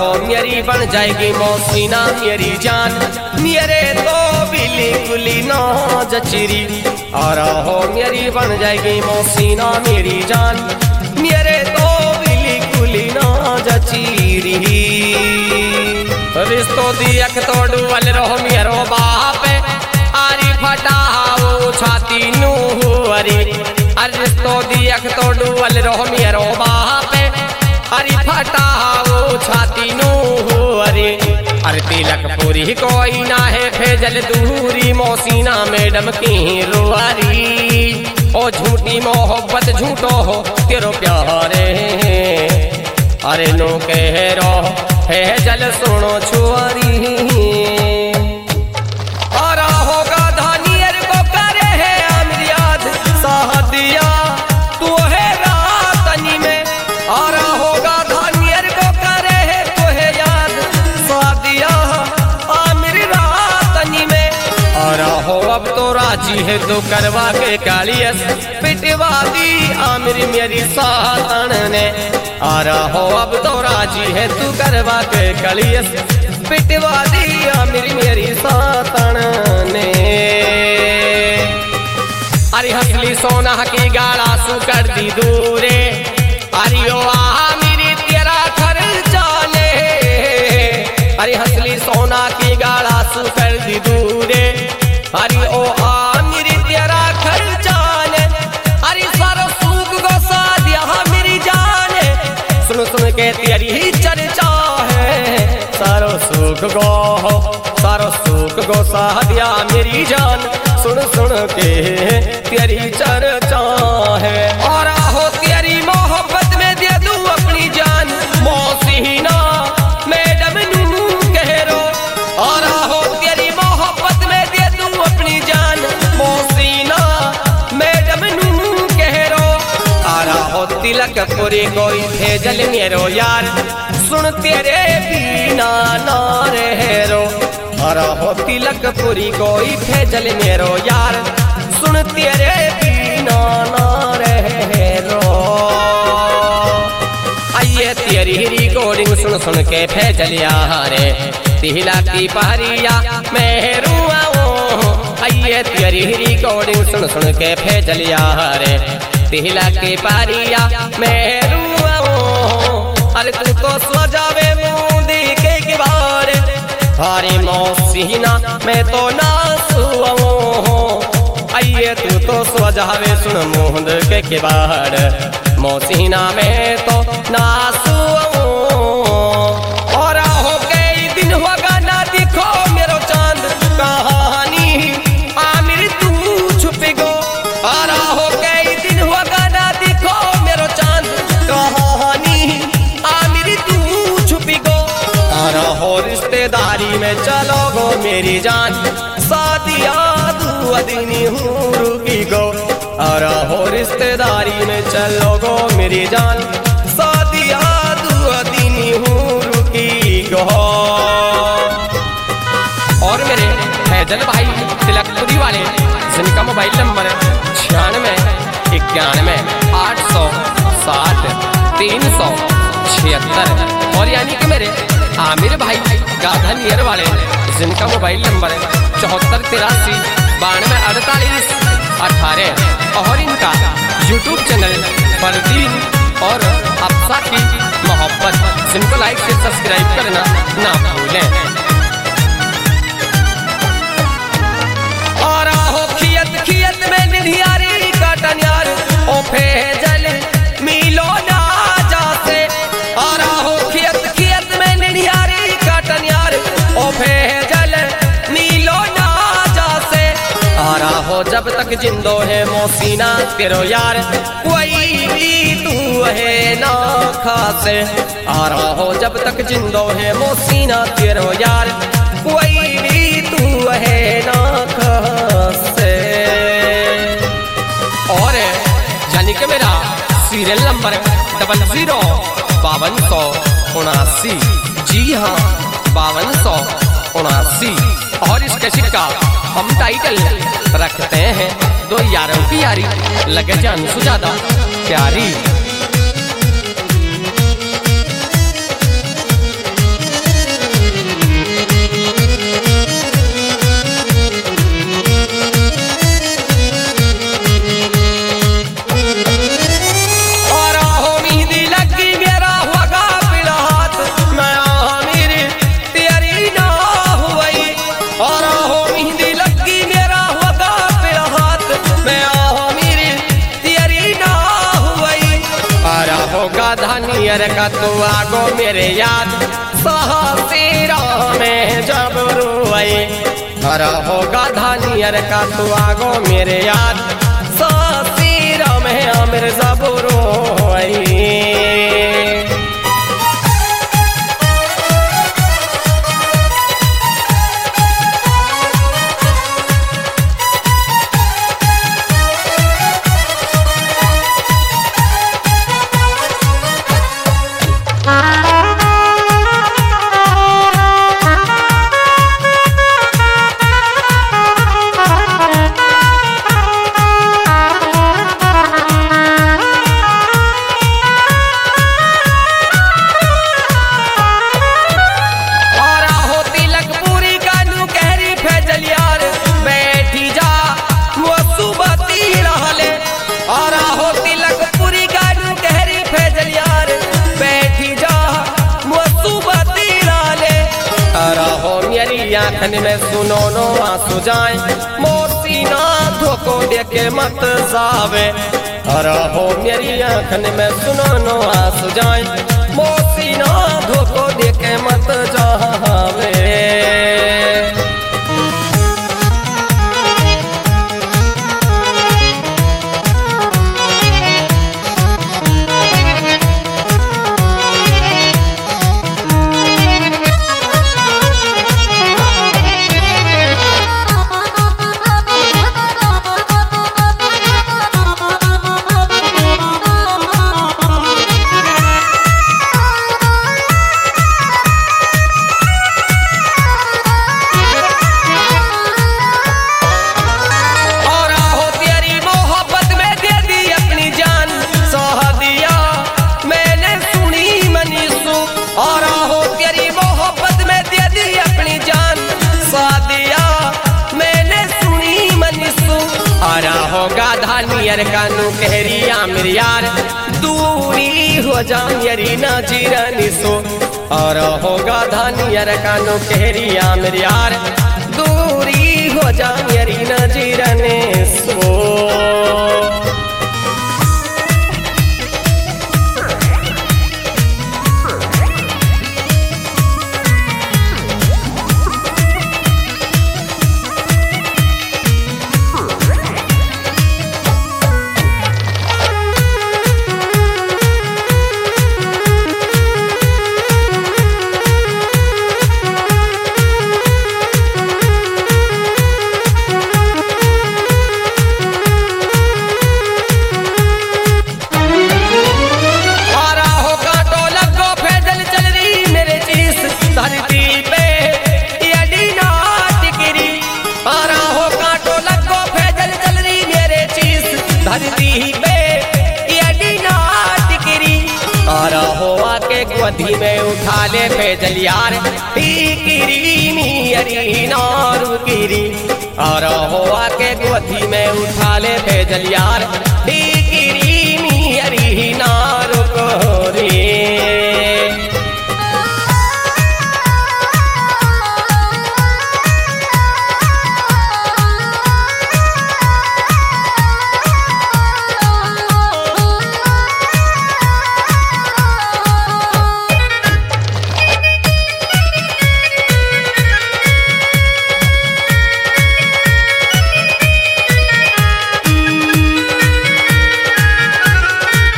हो मेरी बन जाएगी मौसीना मेरी जान, मेरे तो बिल्कुल ना जचरी। और हो मेरी बन जाएगी मौसीना मेरी जान, मेरे तो बिल्कुल ना जचरी। रिश्तो दियक तो डुअल रहो मेरो बाप, आरी फटाओ छाती नू हरी। रिश्तो दियक तो डुअल रहो मेरो बाप, अरे फटाओ छाती नू हरी। अरे तिलक पूरी कोई ना है भेजल दूरी, मौसीना मैडम की रुआरी। ओ झूठी मोहब्बत झूठो हो तेरो प्यारे, अरे नो कह रो है जल सुनो छुआरी। और होगा धानियर को करे है आमिर याद साहदिया तू है रातनी में। और होगा धानियर को करे है तू है याद साहदिया आमिर रातनी में। और हो अब तो राजी है तू करवा के कालियस पिटवा दी आमिर मेरी सातन ने। और हो अब तो राजी है तू करवा के कलियस पिटवा दी आमिर मेरी सातन ने। अरे हसली सोना की गाड़ा सु कर दी दूरे, अरे ओ आमिर तेरा खर्चा ले। अरे हसली सोना की गाड़ा सु कर दी दूरे, अरे ओ आमिर तेरा खर्चा ले। अरे सारो सूख गोसा दिया मेरी जाने, सुन सुन के तेरी ही चर्चा है। सारो सुख गो सादिया मेरी जान, सुन सुन के तेरी चर्चा है। और हो तेरी मोहब्बत में दे दूं अपनी जान मौसीना मैडम नू कह रो। और हो तेरी मोहब्बत में दे दूं अपनी जान मौसीना मैडम नू कह रो। और हो तिलक पूरी कोई भेजल मेरो यार, सुन तेरे बिना ना रहे रो। और हो तिलक पूरी कोई भेजल मेरो यार, सुन तेरे बिना ना रहे रो। आइए तेरी रिकॉर्डिंग सुन सुन के भेजल यारे, तिला की पहरिया मेहरू आओ। आइए तेरी रिकॉर्डिंग सुन सुन के भेजल यारे, तिला की पहरिया मेहरू आओ। अरे तू तो सजावे मुंदी के बार, अरे मौसीना मैं तो नासुओ। आइए तू तो सजावे सुन मुंद के बार, मौसीना मैं तो नासुओ। और हो कई दिन होगा ना दिखो मेरो चांद कहानी आमिर तू छुप गो। और हो कई दिन होगा ना दिखो मेरो चांद कहानी आमिर तू छुप गो। और हो रिश्तेदारी में चलो गो मेरी जान, सादिया तू अदनी हूँ रुकी गो। और हो रिश्तेदारी में चलो गो मेरी जान, सादिया तू अदनी हूँ रुकी गो। और मेरे फैजल भाई तिलकपुरी वाले जिनका मोबाइल नंबर 9691 860 376, और यानी कि मेरे आमिर भाई गाधा नियर वाले जिनका मोबाइल नंबर 7483 92 48 18, और इनका यूट्यूब चैनल परदीन और अफसा की मोहब्बत, जिनको लाइक से सब्सक्राइब करना ना भूलें। और हो खियत खियत में निधियारी काटन यार ओ फैजल मिलो ना जासे। और हो खियत खियत में निधियारी काटन यार ओ फैजल मिलो ना जासे। और हो जब तक जिंदो है मौसीना तेरो यार, कोई भी तू है ना खासे। और हो जब तक जिंदो है मौसीना तेरो यार, कोई भी तू है ना खासे। और यानी कि मेरा सीरियल नंबर 005279, जी हाँ 5279। और इस कैसेट का हम टाइटल रखते हैं दो यारों की यारी लगे जान से ज्यादा प्यारी। धानियर का तू आगो मेरे याद सहसीरा में जब रोई हर होगा धानियर का तू आगो मेरे याद सहसीरा में अमीर जब रोई। आँखन में सुनो नो आंसू जाए मोसीना धोको देखे मत जावे और हो मेरी आँखन में सुनो नो आंसू जाए मोसीना धोको देखे मत जावे। होगा धानियर कानू कहरिया मेरे यार दूरी हो जानियरी ना जीरनी सो और होगा धानियर कानू कहरिया मेरे यार दूरी हो जानियरी ना जीरनी सो। गोदी में उठा ले पैदल यार टिकरी नियरी नारू गिरी और होआ के गोदी में उठा ले पैदल यार